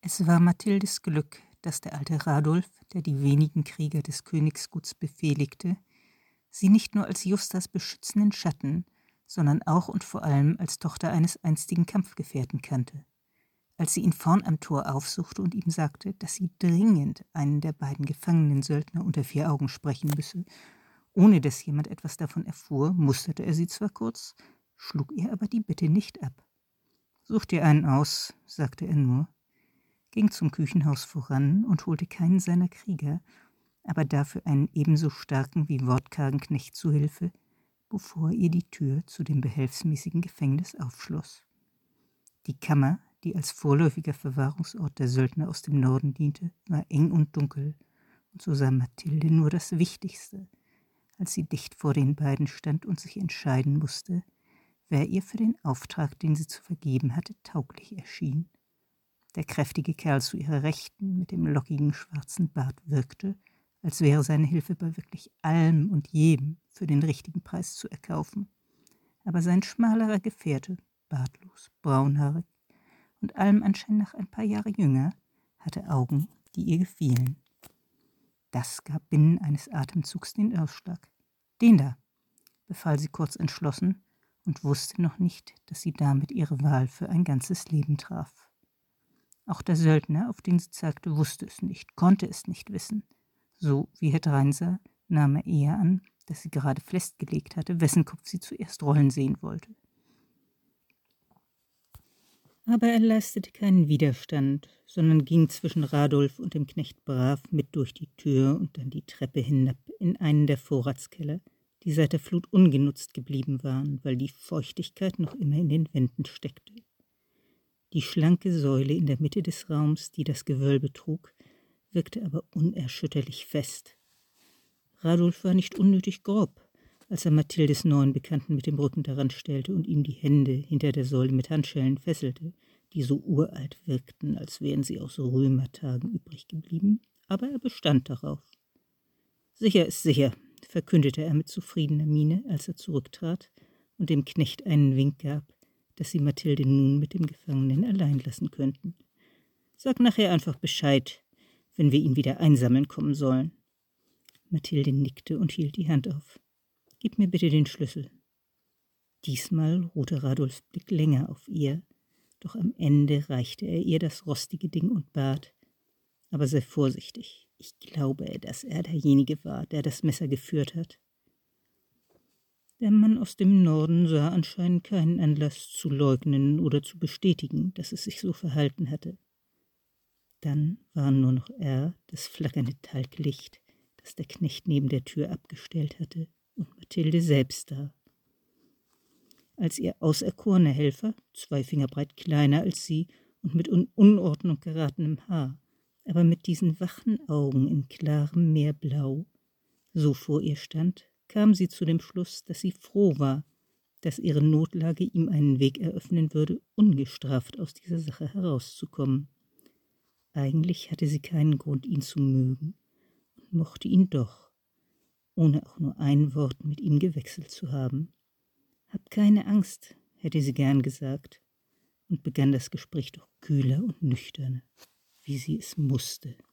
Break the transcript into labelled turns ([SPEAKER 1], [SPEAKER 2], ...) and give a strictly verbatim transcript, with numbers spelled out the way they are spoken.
[SPEAKER 1] Es war Mathildes Glück, dass der alte Radulf, der die wenigen Krieger des Königsguts befehligte, sie nicht nur als Justas beschützenden Schatten, sondern auch und vor allem als Tochter eines einstigen Kampfgefährten kannte. Als sie ihn vorn am Tor aufsuchte und ihm sagte, dass sie dringend einen der beiden gefangenen Söldner unter vier Augen sprechen müsse, ohne dass jemand etwas davon erfuhr, musterte er sie zwar kurz, schlug ihr aber die Bitte nicht ab. »Such dir einen aus«, sagte er nur, ging zum Küchenhaus voran und holte keinen seiner Krieger, aber dafür einen ebenso starken wie wortkargen Knecht zu Hilfe, bevor er ihr die Tür zu dem behelfsmäßigen Gefängnis aufschloss. Die Kammer, die als vorläufiger Verwahrungsort der Söldner aus dem Norden diente, war eng und dunkel, und so sah Mathilde nur das Wichtigste, als sie dicht vor den beiden stand und sich entscheiden musste, wer ihr für den Auftrag, den sie zu vergeben hatte, tauglich erschien. Der kräftige Kerl zu ihrer Rechten mit dem lockigen schwarzen Bart wirkte, als wäre seine Hilfe bei wirklich allem und jedem für den richtigen Preis zu erkaufen. Aber sein schmalerer Gefährte, bartlos, braunhaarig und allem Anschein nach ein paar Jahre jünger, hatte Augen, die ihr gefielen. Das gab binnen eines Atemzugs den Ausschlag. »Den da«, befahl sie kurz entschlossen und wusste noch nicht, dass sie damit ihre Wahl für ein ganzes Leben traf. Auch der Söldner, auf den sie zeigte, wusste es nicht, konnte es nicht wissen. So wie Herr Dreinsar nahm er eher an, dass sie gerade festgelegt hatte, wessen Kopf sie zuerst rollen sehen wollte. Aber er leistete keinen Widerstand, sondern ging zwischen Radulf und dem Knecht brav mit durch die Tür und dann die Treppe hinab in einen der Vorratskeller, die seit der Flut ungenutzt geblieben waren, weil die Feuchtigkeit noch immer in den Wänden steckte. Die schlanke Säule in der Mitte des Raums, die das Gewölbe trug, wirkte aber unerschütterlich fest. Radulf war nicht unnötig grob, als er Mathildes neuen Bekannten mit dem Rücken daran stellte und ihm die Hände hinter der Säule mit Handschellen fesselte, die so uralt wirkten, als wären sie aus Römertagen übrig geblieben, aber er bestand darauf. »Sicher ist sicher«, verkündete er mit zufriedener Miene, als er zurücktrat und dem Knecht einen Wink gab, dass sie Mathilde nun mit dem Gefangenen allein lassen könnten. »Sag nachher einfach Bescheid, wenn wir ihn wieder einsammeln kommen sollen.« Mathilde nickte und hielt die Hand auf. »Gib mir bitte den Schlüssel.« Diesmal ruhte Radulfs Blick länger auf ihr, doch am Ende reichte er ihr das rostige Ding und bat, »Aber sei vorsichtig, ich glaube, dass er derjenige war, der das Messer geführt hat.« Der Mann aus dem Norden sah anscheinend keinen Anlass zu leugnen oder zu bestätigen, dass es sich so verhalten hatte. Dann waren nur noch er, das flackernde Talglicht, das der Knecht neben der Tür abgestellt hatte, und Mathilde selbst da. Als ihr auserkorener Helfer, zwei Finger breit kleiner als sie und mit Un- Unordnung geratenem Haar, aber mit diesen wachen Augen in klarem Meerblau, so vor ihr stand, kam sie zu dem Schluss, dass sie froh war, dass ihre Notlage ihm einen Weg eröffnen würde, ungestraft aus dieser Sache herauszukommen. Eigentlich hatte sie keinen Grund, ihn zu mögen, und mochte ihn doch, ohne auch nur ein Wort mit ihm gewechselt zu haben. »Hab keine Angst«, hätte sie gern gesagt, und begann das Gespräch doch kühler und nüchterner, wie sie es musste.